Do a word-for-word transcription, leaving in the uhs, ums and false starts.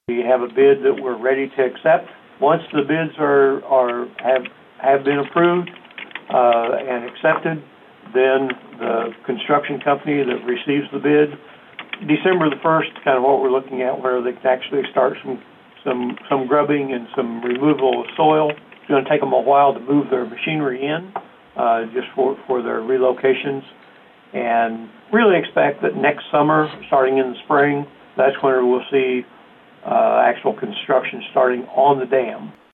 We have a bid that we're ready to accept. Once the bids are, are have have been approved uh, and accepted, then the construction company that receives the bid, December the first, kind of what we're looking at, where they can actually start some some some grubbing and some removal of soil. It's going to take them a while to move their machinery in, uh, just for for their relocations, and really expect that next summer, starting in the spring, that's when we'll see uh, actual construction starting on the dam.